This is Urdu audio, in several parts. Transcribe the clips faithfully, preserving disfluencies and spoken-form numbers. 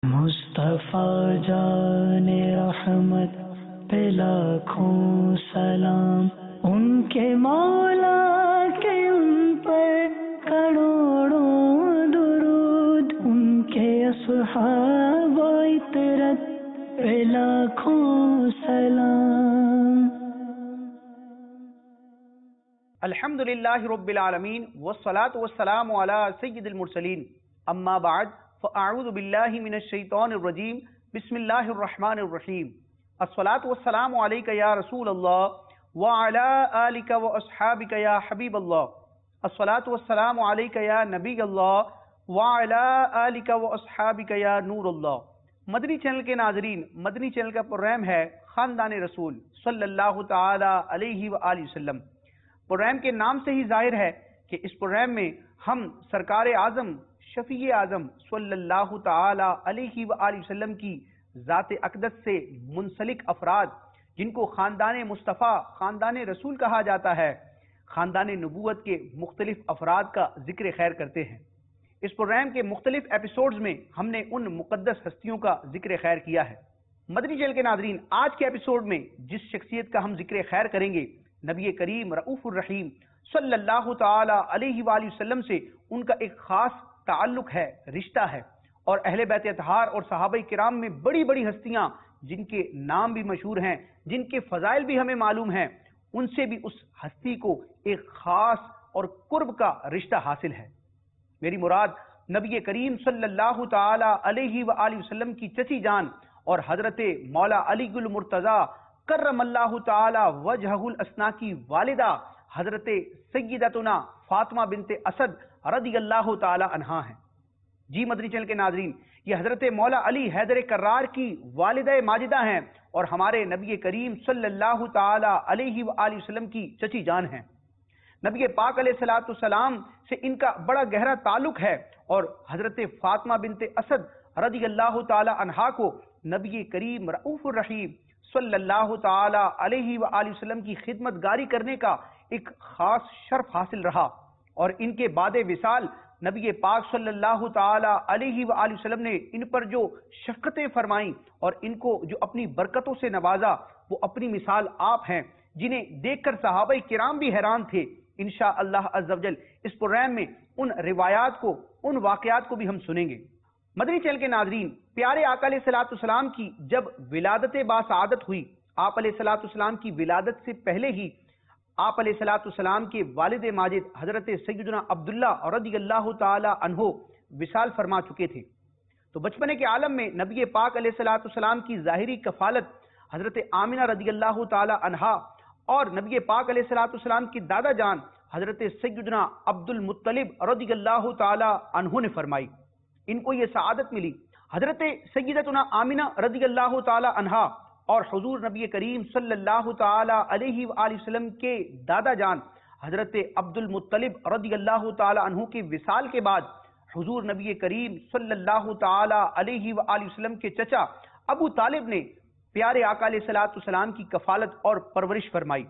مصطفیٰ جان رحمت پہ لاکھوں سلام، ان کے مولا کے ان پر کروڑوں درود، ان کے اصحاب و اطرت پہ لاکھوں سلام۔ الحمدللہ رب العالمین والصلاة والسلام علی سید المرسلین، اما بعد فاعوذ باللہ من الشیطان الرجیم، بسم اللہ الرحمن الرحیم۔ الصلاة والسلام علیک یا رسول اللہ وعلی آلک واصحابک یا حبیب اللہ۔ الصلاة والسلام علیک یا نبی اللہ وعلی آلک واصحابک یا نور اللہ۔ مدنی چینل کے ناظرین، مدنی چینل کا پروگرام ہے خاندان رسول صلی اللہ تعالی علیہ وآلہ وسلم۔ پروگرام کے نام سے ہی ظاہر ہے کہ اس پروگرام میں ہم سرکار اعظم شفیع اعظم صلی اللہ تعالی علیہ وآلہ وسلم کی ذات اقدس سے منسلک افراد، جن کو خاندان مصطفیٰ، خاندان رسول کہا جاتا ہے، خاندان نبوت کے مختلف افراد کا ذکر خیر کرتے ہیں۔ اس پروگرام کے مختلف ایپیسوڈز میں ہم نے ان مقدس ہستیوں کا ذکر خیر کیا ہے۔ مدنی چینل کے ناظرین، آج کے ایپیسوڈ میں جس شخصیت کا ہم ذکر خیر کریں گے، نبی کریم رؤوف الرحیم صلی اللہ تعالی علیہ وآلہ وسلم سے ان کا ایک خاص تعلق ہے، رشتہ ہے، اور اہل بیت اطہار اور صحابہ کرام میں بڑی بڑی ہستیاں جن کے نام بھی مشہور ہیں، جن کے فضائل بھی ہمیں معلوم ہیں، ان سے بھی اس ہستی کو ایک خاص اور قرب کا رشتہ حاصل ہے۔ میری مراد نبی کریم صلی اللہ تعالی علیہ وآلہ وسلم کی چچی جان اور حضرت مولا علی گل مرتضی کرم اللہ تعالی وجہہ الاسنا کی والدہ حضرت سیدتنا فاطمہ بنت اسد رضی اللہ تعالی عنہا ہیں۔ جی مدنی چینل کے ناظرین، یہ حضرت مولا علی حیدر کرار کی والدہ ماجدہ ہیں اور ہمارے نبی کریم صلی اللہ تعالی علیہ وآلہ وسلم کی چچی جان ہیں۔ نبی پاک علیہ الصلوۃ والسلام سے ان کا بڑا گہرا تعلق ہے اور حضرت فاطمہ بنت اسد رضی اللہ تعالی عنہا کو نبی کریم رؤوف الرحیم صلی اللہ تعالی علیہ وآلہ وسلم کی خدمت گاری کرنے کا ایک خاص شرف حاصل رہا، اور ان کے بعد وصال نبی پاک صلی اللہ تعالی علیہ وآلہ وسلم نے ان پر جو شفقتیں فرمائیں اور ان کو جو اپنی برکتوں سے نوازا، وہ اپنی مثال آپ ہیں، جنہیں دیکھ کر صحابہ کرام بھی حیران تھے۔ انشاءاللہ عز و جل اس پروگرام میں ان روایات کو، ان واقعات کو بھی ہم سنیں گے۔ مدنی چینل کے ناظرین، پیارے آقا علیہ الصلوۃ والسلام کی جب ولادت باسعادت ہوئی، آپ علیہ الصلوۃ والسلام کی ولادت سے پہلے ہی آپ علیہ الصلوۃ والسلام کے والد ماجد حضرت سیدنا عبداللہ رضی اللہ تعالی عنہ وصال فرما چکے تھے۔ تو بچپنے کے عالم میں نبی پاک علیہ الصلوۃ والسلام کی ظاہری کفالت حضرت آمنہ رضی اللہ تعالی عنہا اور نبی پاک علیہ الصلوۃ والسلام کی دادا جان حضرت سیدنا عبد المطلب رضی اللہ تعالی عنہ نے فرمائی۔ ان کو یہ سعادت ملی، حضرت سیدتنا آمنہ رضی اللہ تعالی عنہا اور حضور نبی کریم صلی اللہ تعالی علیہ وآلہ وسلم کے دادا جان حضرت عبد المطلب رضی اللہ تعالی عنہ کے وصال کے بعد حضور نبی کریم صلی اللہ تعالی علیہ وآلہ وسلم کے چچا ابو طالب نے پیارے آقا علیہ الصلوۃ والسلام کی کفالت اور پرورش فرمائی۔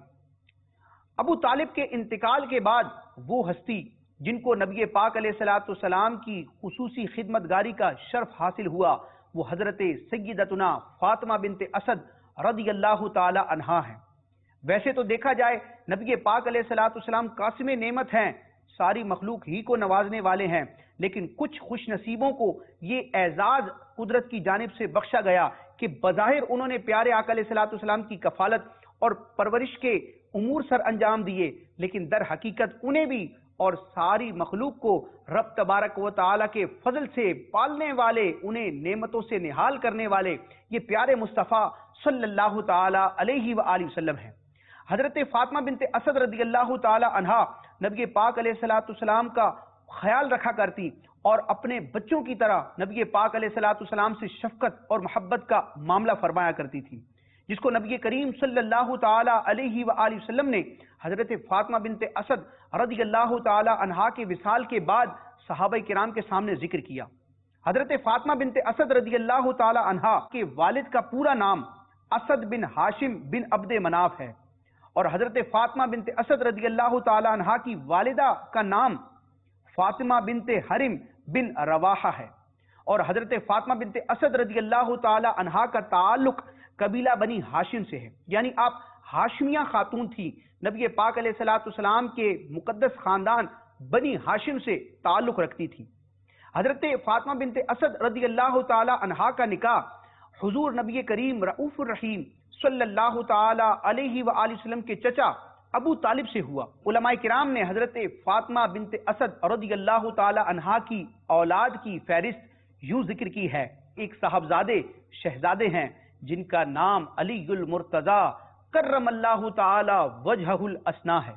ابو طالب کے انتقال کے بعد وہ ہستی جن کو نبی پاک علیہ الصلوۃ والسلام کی خصوصی خدمت گاری کا شرف حاصل ہوا، وہ حضرت سیدتنا فاطمہ بنت اسد رضی اللہ تعالی عنہا ہیں۔ ویسے تو دیکھا جائے نبی پاک علیہ الصلوۃ والسلام قاسم نعمت ہیں، ساری مخلوق ہی کو نوازنے والے ہیں، لیکن کچھ خوش نصیبوں کو یہ اعزاز قدرت کی جانب سے بخشا گیا کہ بظاہر انہوں نے پیارے آقا علیہ الصلوۃ والسلام کی کفالت اور پرورش کے امور سر انجام دیے، لیکن در حقیقت انہیں بھی اور ساری مخلوق کو رب تبارک و تعالی کے فضل سے پالنے والے، انہیں نعمتوں سے نہال کرنے والے یہ پیارے مصطفیٰ صلی اللہ تعالی علیہ وآلہ وسلم ہیں۔ حضرت فاطمہ بنت اسد رضی اللہ تعالی عنہا نبی پاک علیہ الصلوۃ والسلام کا خیال رکھا کرتی اور اپنے بچوں کی طرح نبی پاک علیہ الصلوۃ والسلام سے شفقت اور محبت کا معاملہ فرمایا کرتی تھی، جس کو نبی کریم صلی اللہ تعالی علیہ وآلہ وسلم نے حضرت فاطمہ بنت اسد رضی اللہ تعالی عنہا کے وصال کے بعد صحابہ کرام کے سامنے ذکر کیا۔ حضرت فاطمہ بنت اسد رضی اللہ تعالی عنہا کے والد کا پورا نام اسد بن ہاشم بن عبد مناف ہے، اور حضرت فاطمہ بنت اسد رضی اللہ تعالی عنہا کی والدہ کا نام فاطمہ بنت حرم بن رواحہ ہے، اور حضرت فاطمہ بنت اسد رضی اللہ تعالی عنہا کا تعلق قبیلہ بنی ہاشم سے ہے، یعنی آپ ہاشمیہ خاتون تھی۔ نبی پاک علیہ الصلوۃ والسلام کے مقدس خاندان بنی ہاشم سے تعلق رکھتی تھی۔ حضرت فاطمہ بنت اسد رضی اللہ تعالی عنہا کا نکاح حضور نبی کریم رؤوف الرحیم صلی اللہ تعالی علیہ وآلہ وسلم کے چچا ابو طالب سے ہوا۔ علماء کرام نے حضرت فاطمہ بنت اسد رضی اللہ تعالی عنہا کی اولاد کی فہرست یوں ذکر کی ہے۔ ایک صاحبزادے شہزادے ہیں جن کا نام علی المرتضی کرم اللہ تعالی وجہہ الاسنا ہے۔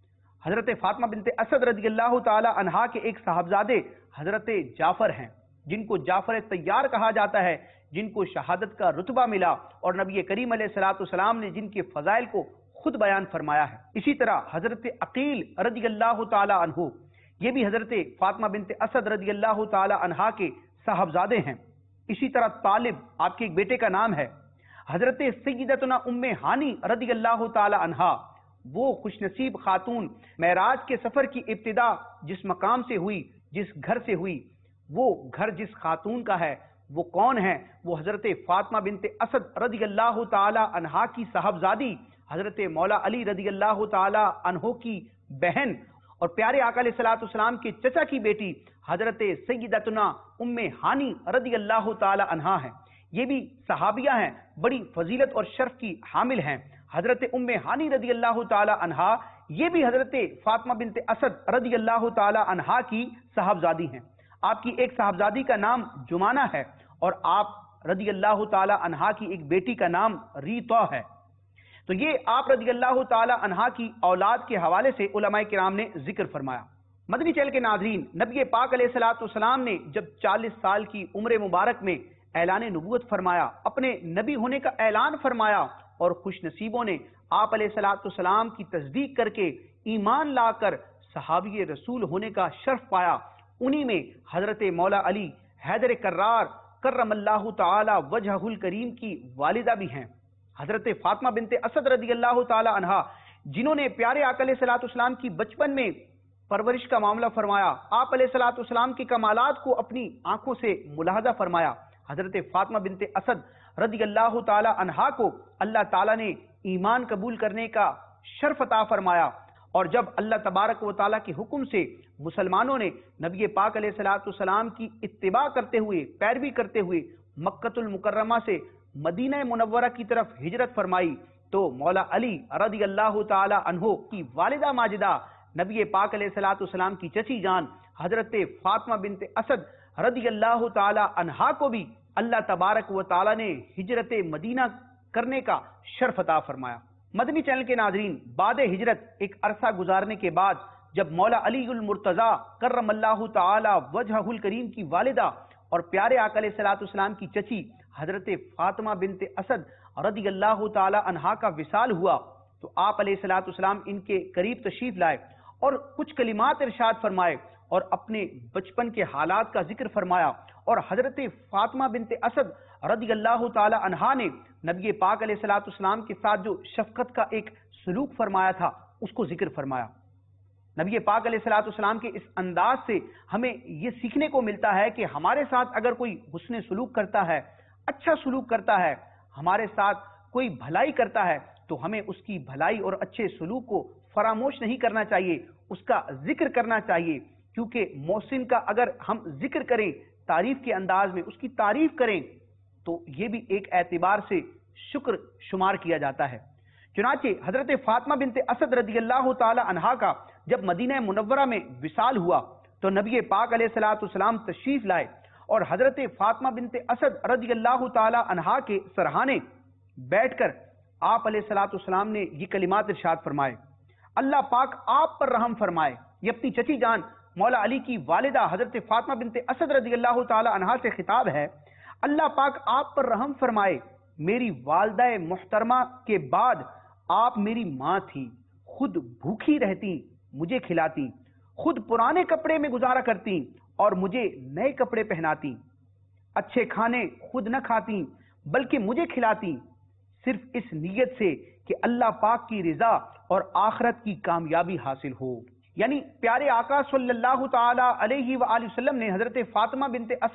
حضرت فاطمہ بنت اسد رضی اللہ تعالی عنہا کے ایک صاحبزادے حضرت جعفر ہیں، جن کو جعفر طیار کہا جاتا ہے، جن کو شہادت کا رتبہ ملا اور نبی کریم علیہ الصلوۃ والسلام نے جن کے فضائل کو خود بیان فرمایا ہے۔ اسی طرح حضرت عقیل رضی اللہ تعالی عنہ، یہ بھی حضرت فاطمہ بنت اسد رضی اللہ تعالی عنہا کے صاحبزادے ہیں۔ اسی طرح طالب آپ کے ایک بیٹے کا نام ہے۔ حضرت سیدتنا ام ہانی رضی اللہ تعالی عنہا، وہ خوش نصیب خاتون معراج کے سفر کی ابتدا جس مقام سے ہوئی، جس گھر سے ہوئی، وہ گھر جس خاتون کا ہے وہ کون ہے؟ وہ حضرت فاطمہ بنت اسد رضی اللہ تعالی عنہا کی صاحبزادی حضرت مولا علی رضی اللہ تعالی عنہ کی بہن اور پیارے آقا علیہ الصلوۃ والسلام کے چچا کی بیٹی حضرت سیدتنا ام ہانی رضی اللہ تعالی عنہا ہیں۔ یہ بھی صحابیہ ہیں، بڑی فضیلت اور شرف کی حامل ہیں۔ حضرت ام ہانی رضی اللہ تعالی عنہا یہ بھی حضرت فاطمہ بنت اسد رضی اللہ تعالی عنہا کی صاحبزادی ہیں۔ آپ کی ایک صاحبزادی کا نام جمانہ ہے اور آپ رضی اللہ تعالی عنہا کی ایک بیٹی کا نام ریطا ہے۔ تو یہ آپ رضی اللہ تعالی عنہا کی اولاد کے حوالے سے علماء کرام نے ذکر فرمایا۔ مدنی چینل کے ناظرین، نبی پاک علیہ الصلوۃ والسلام نے جب چالیس سال کی عمر مبارک میں اعلان نبوت فرمایا، اپنے نبی ہونے کا اعلان فرمایا، اور خوش نصیبوں نے آپ علیہ الصلوۃ والسلام کی تصدیق کر کے ایمان لا کر صحابی رسول ہونے کا شرف پایا، انہی میں حضرت مولا علی حیدر کرار کرم اللہ تعالی وجہہ الکریم کی والدہ بھی ہیں، حضرت فاطمہ بنت اسد رضی اللہ تعالی عنہا، جنہوں نے پیارے آقا علیہ الصلوۃ والسلام کی بچپن میں پرورش کا معاملہ فرمایا، آپ علیہ الصلوۃ والسلام کے کمالات کو اپنی آنکھوں سے ملاحظہ فرمایا۔ حضرت فاطمہ بنت اسد رضی اللہ تعالی عنہا کو اللہ تعالیٰ نے ایمان قبول کرنے کا شرف عطا فرمایا، اور جب اللہ تبارک و تعالیٰ کے حکم سے مسلمانوں نے نبی پاک علیہ الصلوۃ والسلام کی اتباع کرتے ہوئے، پیروی کرتے ہوئے مکۃ المکرمہ سے مدینہ منورہ کی طرف ہجرت فرمائی، تو مولا علی رضی اللہ تعالی عنہ کی والدہ ماجدہ نبی پاک علیہ الصلوۃ والسلام کی چچی جان حضرت فاطمہ بنت اسد رضی اللہ تعالی عنہا کو بھی اللہ تبارک و تعالی نے ہجرت مدینہ کرنے کا شرف عطا فرمایا۔ مدنی چینل کے ناظرین، بعد ہجرت ایک عرصہ گزارنے کے بعد جب مولا علی المرتضی کرم اللہ تعالی وجہہ الکریم کی والدہ اور پیارے آقا علیہ الصلوۃ والسلام کی چچی حضرت فاطمہ بنت اسد رضی اللہ تعالی عنہا کا وصال ہوا، تو آپ علیہ الصلوۃ والسلام ان کے قریب تشریف لائے اور کچھ کلمات ارشاد فرمائے اور اپنے بچپن کے حالات کا ذکر فرمایا، اور حضرت فاطمہ بنت اسد رضی اللہ تعالی عنہا نے نبی پاک علیہ الصلوۃ والسلام کے ساتھ جو شفقت کا ایک سلوک فرمایا تھا اس کو ذکر فرمایا۔ نبی پاک علیہ الصلوۃ والسلام کے اس انداز سے ہمیں یہ سیکھنے کو ملتا ہے کہ ہمارے ساتھ اگر کوئی حسن سلوک کرتا ہے، اچھا سلوک کرتا ہے، ہمارے ساتھ کوئی بھلائی کرتا ہے، تو ہمیں اس کی بھلائی اور اچھے سلوک کو فراموش نہیں کرنا چاہیے، اس کا ذکر کرنا چاہیے، کیونکہ محسن کا اگر ہم ذکر کریں تعریف کے انداز میں، اس کی تعریف کریں، تو یہ بھی ایک اعتبار سے شکر شمار کیا جاتا ہے۔ چنانچہ حضرت فاطمہ بنت اسد رضی اللہ تعالی عنہا کا جب مدینہ منورہ میں وصال ہوا تو نبی پاک علیہ الصلوۃ والسلام تشریف لائے اور حضرت فاطمہ بنت اسد رضی اللہ تعالی عنہا کے سرہانے بیٹھ کر آپ علیہ الصلوۃ والسلام نے یہ کلمات ارشاد فرمائے، اللہ پاک آپ پر رحم فرمائے۔ یہ اپنی چچی جان مولا علی کی والدہ حضرت فاطمہ بنت اسد رضی اللہ تعالی عنہا سے خطاب ہے، اللہ پاک آپ پر رحم فرمائے، میری والدہ محترمہ کے بعد آپ میری ماں تھی، خود بھوکھی رہتی، مجھے کھلاتی، خود پرانے کپڑے میں گزارا کرتی اور مجھے نئے کپڑے پہناتی، اچھے کھانے خود نہ کھاتی بلکہ مجھے کھلاتی، صرف اس نیت سے کہ اللہ پاک کی رضا اور آخرت کی کامیابی حاصل ہو۔ یعنی پیارے آقا صلی اللہ تعالی علیہ وآلہ وسلم نے حضرت فاطمہ بنت اسد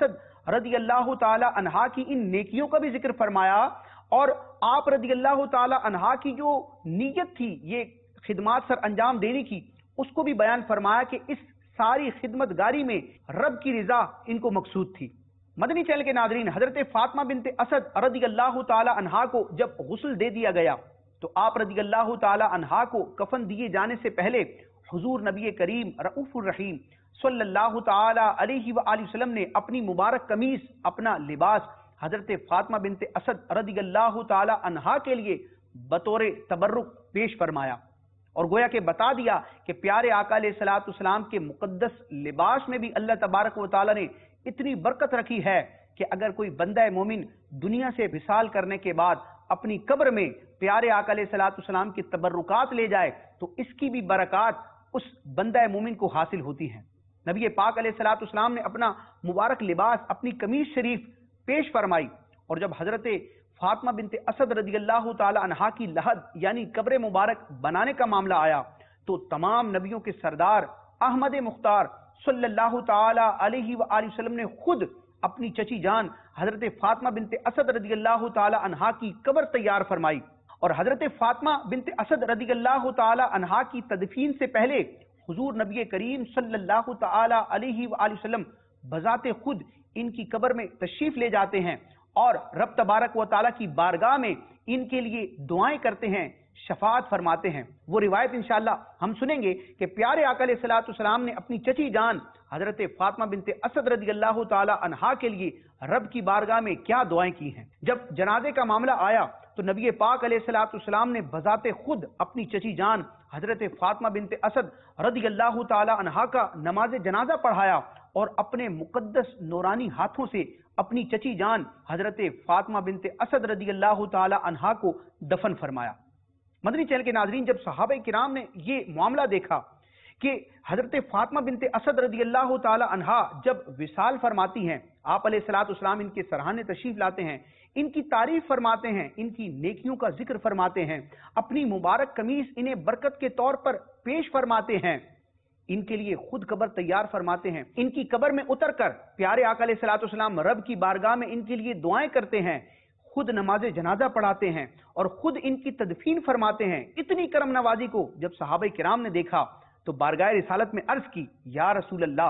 رضی اللہ تعالی عنہا کی ان نیکیوں کا بھی ذکر فرمایا، اور آپ رضی اللہ تعالی عنہا کی جو نیت تھی یہ خدمات سر انجام دینے کی، اس کو بھی بیان فرمایا کہ اس ساری خدمت گاری میں رب کی رضا ان کو مقصود تھی۔ مدنی چینل کے ناظرین، حضرت فاطمہ بنت اسد رضی اللہ تعالی عنہا کو جب غسل دے دیا گیا تو آپ رضی اللہ تعالی عنہا کو کفن دیے جانے سے پہلے حضور نبی کریم رؤوف الرحیم صلی اللہ تعالی علیہ وآلہ وسلم نے اپنی مبارک قمیص، اپنا لباس حضرت فاطمہ بنت اسد رضی اللہ تعالی عنہا کے لیے بطور تبرک پیش فرمایا، اور گویا کہ بتا دیا کہ پیارے آقا علیہ الصلوۃ والسلام کے مقدس لباس میں بھی اللہ تبارک و تعالی نے اتنی برکت رکھی ہے کہ اگر کوئی بندہ مومن دنیا سے وصال کرنے کے بعد اپنی قبر میں پیارے آقا علیہ الصلوۃ والسلام کی تبرکات لے جائے تو اس کی بھی برکات اس بندہ مومن کو حاصل ہوتی ہیں۔ نبی پاک علیہ الصلوۃ والسلام نے اپنا مبارک لباس، اپنی قمیص شریف پیش فرمائی، اور جب حضرت فاطمہ بنت اسد رضی اللہ تعالی عنہا کی لحد یعنی قبر مبارک بنانے کا معاملہ آیا تو تمام نبیوں کے سردار احمد مختار صلی اللہ تعالی علیہ وآلہ وسلم نے خود اپنی چچی جان حضرت فاطمہ بنت اسد رضی اللہ تعالی عنہا کی قبر تیار فرمائی، اور حضرت فاطمہ بنت اسد رضی اللہ تعالی عنہا کی تدفین سے پہلے حضور نبی کریم صلی اللہ تعالی علیہ وآلہ وسلم بذات خود ان کی قبر میں تشریف لے جاتے ہیں اور رب تبارک و تعالی کی بارگاہ میں ان کے لیے دعائیں کرتے ہیں، شفاعت فرماتے ہیں۔ وہ روایت انشاءاللہ ہم سنیں گے کہ پیارے آقا علیہ الصلوۃ والسلام نے اپنی چچی جان حضرت فاطمہ بنت اسد رضی اللہ تعالی عنہا کے لیے رب کی بارگاہ میں کیا دعائیں کی ہیں۔ جب جنازے کا معاملہ آیا تو نبی پاک علیہ الصلوۃ والسلام نے بذات خود اپنی چچی جان حضرت فاطمہ بنت اسد رضی اللہ تعالی عنہا کا نماز جنازہ پڑھایا اور اپنے مقدس نورانی ہاتھوں سے اپنی چچی جان حضرت فاطمہ بنت اسد رضی اللہ تعالی عنہا کو دفن فرمایا۔ مدنی چینل کے ناظرین، جب صحابہ کرام نے یہ معاملہ دیکھا کہ حضرت فاطمہ بنت اسد رضی اللہ تعالی عنہا جب وصال فرماتی ہیں، آپ علیہ الصلوۃ والسلام ان کے سرحانے تشریف لاتے ہیں، ان کی تعریف فرماتے ہیں، ان کی نیکیوں کا ذکر فرماتے ہیں، اپنی مبارک قمیص انہیں برکت کے طور پر پیش فرماتے ہیں، ان کے لیے خود قبر تیار فرماتے ہیں، ان کی قبر میں اتر کر پیارے آقا علیہ الصلوۃ والسلام رب کی بارگاہ میں ان کے لیے دعائیں کرتے ہیں، خود نماز جنازہ پڑھاتے ہیں اور خود ان کی تدفین فرماتے ہیں۔ اتنی کرم نوازی کو جب صحابہ کرام نے دیکھا تو بارگاہ رسالت میں عرض کی، یا رسول اللہ،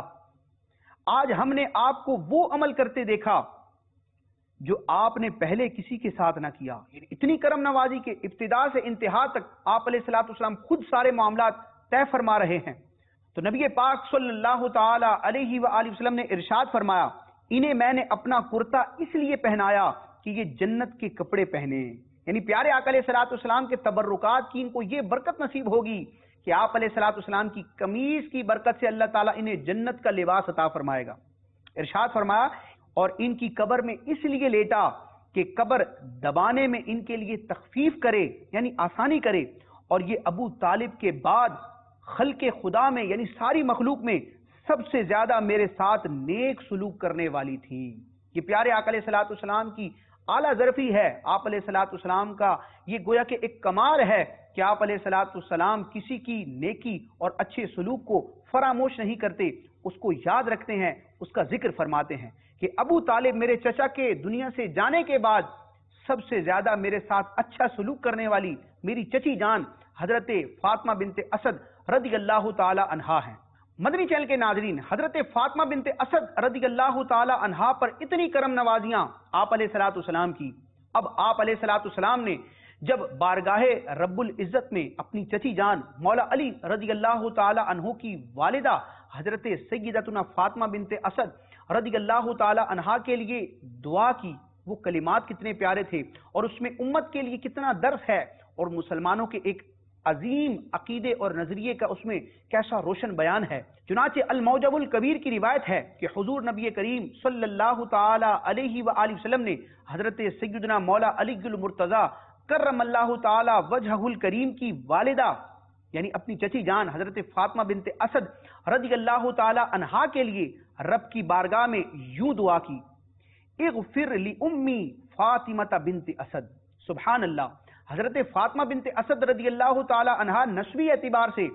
آج ہم نے آپ کو وہ عمل کرتے دیکھا جو آپ نے پہلے کسی کے ساتھ نہ کیا۔ اتنی کرم نوازی کے ابتدا سے انتہا تک آپ علیہ الصلوۃ والسلام خود سارے معاملات طے فرما رہے ہیں۔ تو نبی پاک صلی اللہ تعالی علیہ وآلہ وسلم نے ارشاد فرمایا، انہیں میں نے اپنا کرتا اس لیے پہنایا کہ یہ جنت کے کپڑے پہنے، یعنی پیارے آقا علیہ الصلوۃ والسلام کے تبرکات کی ان کو یہ برکت نصیب ہوگی کہ آپ علیہ الصلوۃ والسلام کی قمیص کی برکت سے اللہ تعالیٰ انہیں جنت کا لباس عطا فرمائے گا۔ ارشاد فرمایا، اور ان کی قبر میں اس لیے لیٹا کہ قبر دبانے میں ان کے لیے تخفیف کرے، یعنی آسانی کرے، اور یہ ابو طالب کے بعد خلق خدا میں یعنی ساری مخلوق میں سب سے زیادہ میرے ساتھ نیک سلوک کرنے والی تھی۔ یہ پیارے آقا علیہ الصلوۃ والسلام کی اعلیٰ ظرفی ہے۔ آپ علیہ الصلوۃ والسلام کا یہ گویا کہ ایک کمال ہے کہ آپ علیہ الصلوۃ والسلام کسی کی نیکی اور اچھے سلوک کو فراموش نہیں کرتے، اس کو یاد رکھتے ہیں، اس کا ذکر فرماتے ہیں کہ ابو طالب میرے چچا کے دنیا سے جانے کے بعد سب سے زیادہ میرے ساتھ اچھا سلوک کرنے والی میری چچی جان حضرت فاطمہ بنت اسد رضی اللہ تعالی عنہا ہیں۔ مدنی چینل کے ناظرین، حضرت فاطمہ بنت اسد رضی اللہ تعالی عنہا پر اتنی کرم نوازیاں آپ علیہ الصلوۃ والسلام کی، اب آپ علیہ الصلوۃ والسلام نے جب بارگاہ رب العزت میں اپنی چچی جان مولا علی رضی اللہ تعالی عنہ کی والدہ حضرت سیدتنا فاطمہ بنت اسد رضی اللہ تعالی عنہا کے لیے دعا کی، وہ کلمات کتنے پیارے تھے اور اس میں امت کے لیے کتنا درس ہے، اور مسلمانوں کے ایک عظیم عقیدے اور نظریے کا اس میں کیسا روشن بیان ہے۔ چنانچہ الموجب الکبیر کی روایت ہے کہ حضور نبی کریم صلی اللہ تعالی علیہ وآلہ وسلم نے حضرت سیدنا مولا علی المرتضی کرم اللہ تعالی وجہہ الکریم کی والدہ یعنی اپنی چچی جان حضرت فاطمہ بنت اسد رضی اللہ تعالی عنہا کے لیے رب کی بارگاہ میں یوں دعا کی، اغفر لی امی فاطمہ بنت اسد۔ سبحان اللہ، حضرت فاطمہ بنت اسد رضی اللہ تعالی عنہا نسبی اعتبار سے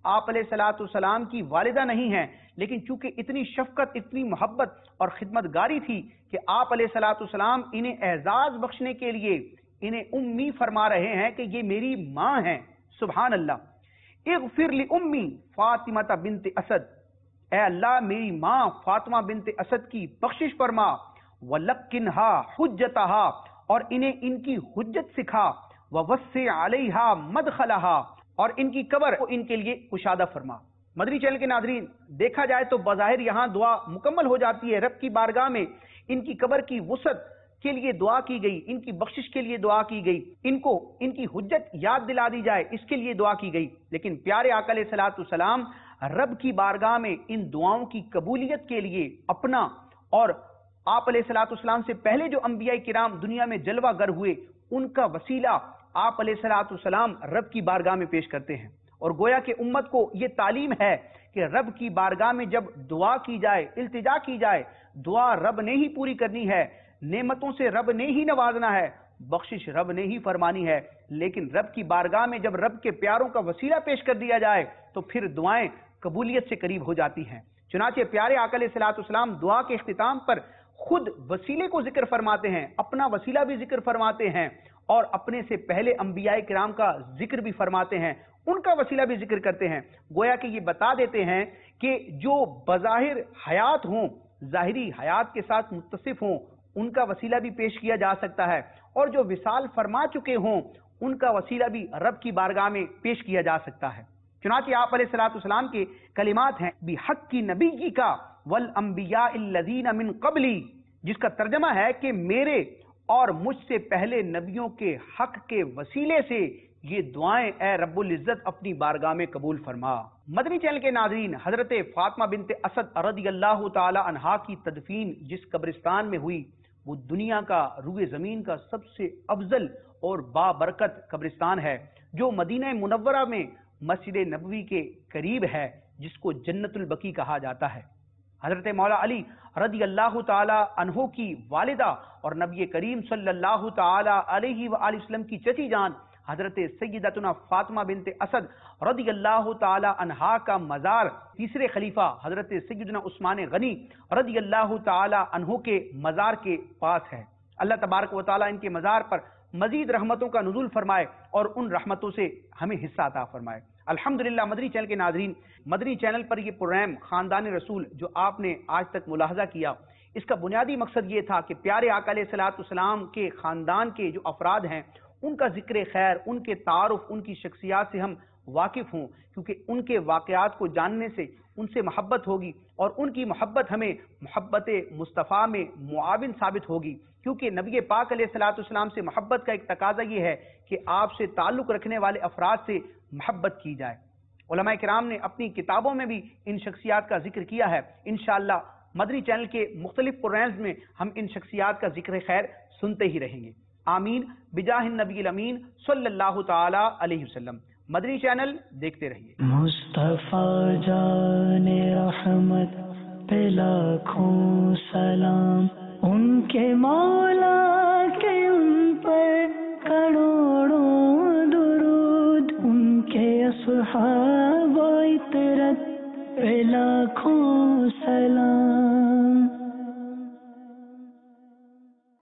آپ علیہ الصلوۃ والسلام کی والدہ نہیں ہیں، لیکن چونکہ اتنی شفقت، اتنی محبت اور خدمت گاری تھی کہ آپ علیہ الصلوۃ والسلام انہیں اعزاز بخشنے کے لیے انہیں امی فرما رہے ہیں کہ یہ میری ماں ہیں۔ سبحان اللہ۔ اغفر لی امی فاطمہ بنت اسد، اے اللہ میری ماں فاطمہ بنت اسد کی بخشش فرما، وَلَقِّنْہا حُجَّتَہا، اور انہیں ان کی حجت سکھا، وَوَسِّعْ عَلَيْہَا مَدْخَلَہَا، اور ان کی قبر کو ان کے لیے کشادہ فرما۔ مدنی چینل کے ناظرین، دیکھا جائے تو بظاہر یہاں دعا مکمل ہو جاتی ہے، رب کی بارگاہ میں ان کی قبر کی وسعت کے لیے دعا کی گئی، ان کی بخشش کے لیے دعا کی گئی، ان کو ان کی حجت یاد دلا دی جائے اس کے لیے دعا کی گئی، لیکن پیارے آقا علیہ الصلوۃ والسلام رب کی بارگاہ میں ان دعاؤں کی قبولیت کے لیے اپنا اور آپ علیہ الصلوۃ والسلام سے پہلے جو انبیاء کرام دنیا میں جلوہ گر ہوئے ان کا وسیلہ آپ علیہ الصلوۃ والسلام رب کی بارگاہ میں پیش کرتے ہیں، اور گویا کہ امت کو یہ تعلیم ہے کہ رب کی بارگاہ میں جب دعا کی جائے، التجا کی جائے، دعا رب نے ہی پوری کرنی ہے، نعمتوں سے رب نے ہی نوازنا ہے، بخشش رب نے ہی فرمانی ہے، لیکن رب کی بارگاہ میں جب رب کے پیاروں کا وسیلہ پیش کر دیا جائے تو پھر دعائیں قبولیت سے قریب ہو جاتی ہیں۔ چنانچہ پیارے آقا علیہ الصلوۃ والسلام دعا کے اختتام پر خود وسیلے کو ذکر فرماتے ہیں، اپنا وسیلہ بھی ذکر فرماتے ہیں، اور اپنے سے پہلے انبیاء کرام کا ذکر بھی فرماتے ہیں، ان کا وسیلہ بھی ذکر کرتے ہیں، گویا کہ یہ بتا دیتے ہیں کہ جو بظاہر حیات ہوں، ظاہری حیات کے ساتھ متصف ہوں، ان کا وسیلہ بھی پیش کیا جا سکتا ہے، اور جو وصال فرما چکے ہوں ان کا وسیلہ بھی رب کی بارگاہ میں پیش کیا جا سکتا ہے۔ چنانچہ آپ علیہ الصلوۃ والسلام کے کلمات ہیں بحق کی نبی کی کا والانبیاء الذین من قبلی، جس کا ترجمہ ہے کہ میرے اور مجھ سے پہلے نبیوں کے حق کے وسیلے سے یہ دعائیں اے رب العزت اپنی بارگاہ میں قبول فرما۔ مدنی چینل کے ناظرین، حضرت فاطمہ بنت اسد رضی اللہ تعالی عنہا کی تدفین جس قبرستان میں ہوئی وہ دنیا کا روئے زمین کا سب سے افضل اور بابرکت قبرستان ہے، جو مدینہ منورہ میں مسجد نبوی کے قریب ہے، جس کو جنت البقیع کہا جاتا ہے۔ حضرت مولا علی رضی اللہ تعالی عنہ کی والدہ اور نبی کریم صلی اللہ تعالی علیہ وآلہ وسلم کی چچی جان حضرت سیدتنا فاطمہ بنت اسد رضی اللہ تعالی عنہا کا مزار تیسرے خلیفہ حضرت سیدنا عثمان غنی رضی اللہ تعالی عنہ کے مزار کے پاس ہے۔ اللہ تبارک و تعالی ان کے مزار پر مزید رحمتوں کا نزول فرمائے اور ان رحمتوں سے ہمیں حصہ عطا فرمائے۔ الحمدللہ مدنی چینل کے ناظرین، مدنی چینل پر یہ پروگرام خاندان رسول جو آپ نے آج تک ملاحظہ کیا، اس کا بنیادی مقصد یہ تھا کہ پیارے آقا علیہ الصلوۃ والسلام کے خاندان کے جو افراد ہیں ان کا ذکر خیر، ان کے تعارف، ان کی شخصیات سے ہم واقف ہوں، کیونکہ ان کے واقعات کو جاننے سے ان سے محبت ہوگی، اور ان کی محبت ہمیں محبت مصطفیٰ میں معاون ثابت ہوگی، کیونکہ نبی پاک علیہ الصلوۃ والسلام سے محبت کا ایک تقاضا یہ ہے کہ آپ سے تعلق رکھنے والے افراد سے محبت کی جائے۔ علماء کرام نے اپنی کتابوں میں بھی ان شخصیات کا ذکر کیا ہے۔ انشاءاللہ مدنی چینل کے مختلف پروگرامز میں ہم ان شخصیات کا ذکر خیر سنتے ہی رہیں گے۔ آمین بجاہ النبی الامین صلی اللہ تعالی علیہ وسلم۔ مدنی چینل دیکھتے رہیے۔ مصطفیٰ جان رحمت پہ لاکھوں سلام، ان کے مولا کے ان پر کروڑوں درود، ان کے اصحاب و اطرت پہ لاکھوں سلام۔